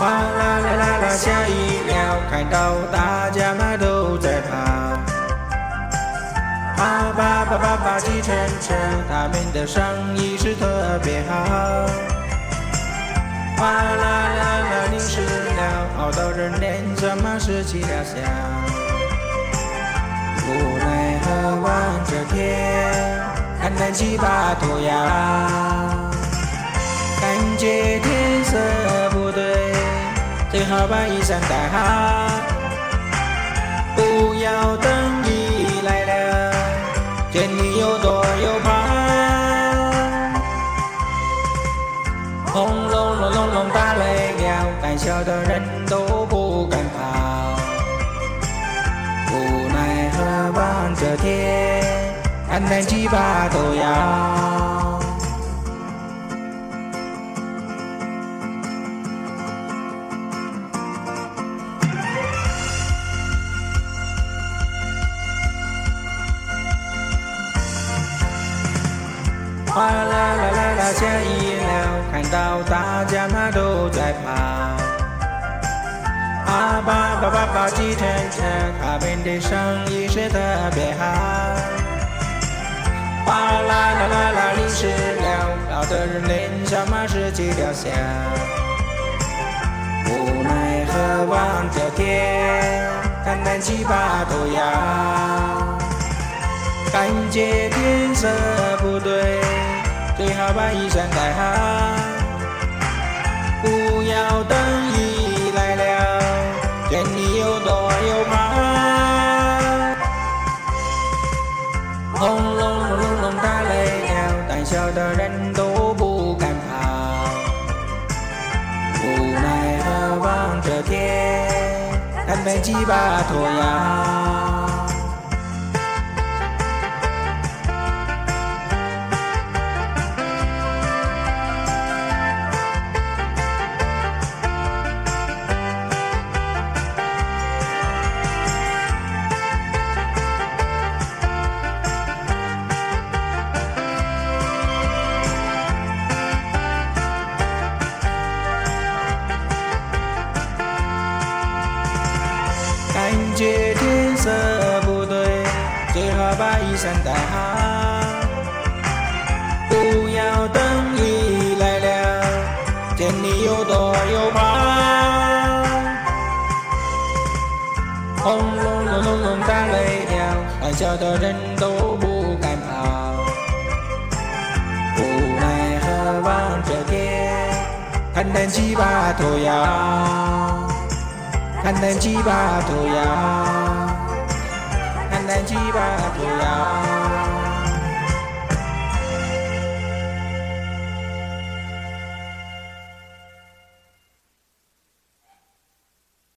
哗啦啦啦啦，下一秒看到大家嘛都在跑。爸，计程车，他们的生意是特别好。哗啦啦啦，淋湿了，好多人脸上满是气疗香。无奈何望着天，看看七八头羊，感觉天色不对，最好把衣伞带好，不要等雨来了，见你有躲有跑。轰隆隆隆隆打雷了，胆小的人都不敢跑。无奈何望着天，看看七八头羊。哗啦啦啦啦，下雨了，看到大家嘛都在跑。爸，计程车，他们的生意是特别好。哗啦啦啦啦，淋湿了，好多人脸上满是气疗香。无奈何望着天，看看七八头羊，感觉天色不对，最好把衣伞带好，不要等雨来了，见你有躲有跑。轰隆隆隆隆打雷了，胆小的人都不敢跑。无奈何望着天，看看七八头羊。感觉天色不对，最好把衣伞带好，不要等雨来了，见你有躲有跑。轰隆隆隆隆打雷了，胆小的人都不敢跑。无奈何望着天，看看七八头羊。看看七八头羊，看看七八